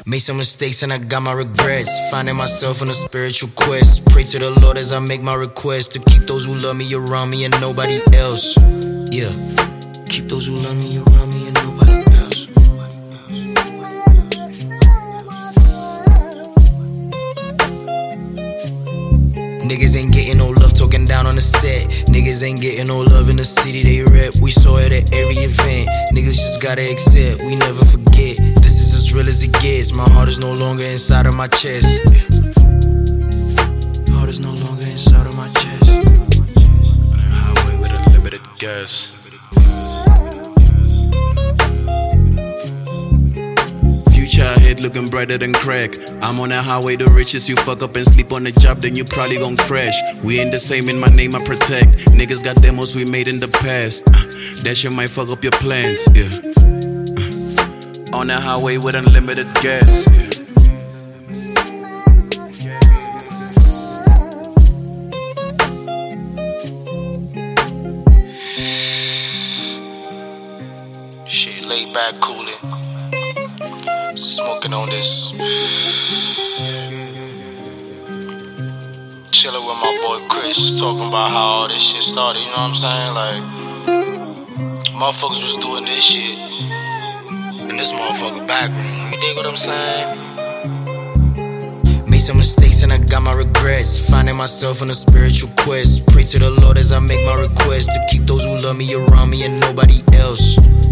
Made some mistakes and I got my regrets. Finding myself on a spiritual quest. Pray to the Lord as I make my request to keep those who love me around me and nobody else. Yeah, keep those who love me around me and nobody else. Niggas ain't getting no love talking down on the set. Niggas ain't getting no love in the city they rep. We saw it at every event. Niggas just gotta accept, we never forget. This is as real as it gets. My heart is no longer inside of my chest. Heart is no longer inside of my chest. On a highway with unlimited gas. Head looking brighter than crack. I'm on that highway, the richest. You fuck up and sleep on the job, then you probably gon' crash. We ain't the same, in my name I protect. Niggas got demos we made in the past. That shit might fuck up your plans, yeah. On that highway with unlimited gas, yeah. Shit, laid back, coolin'. Smoking on this. Chillin' with my boy Chris, just talking about how all this shit started, you know what I'm saying? Like, motherfuckers was doing this shit in this motherfucker back room. You dig what I'm saying? Made some mistakes and I got my regrets. Finding myself on a spiritual quest. Pray to the Lord as I make my request to keep those who love me around me and nobody else.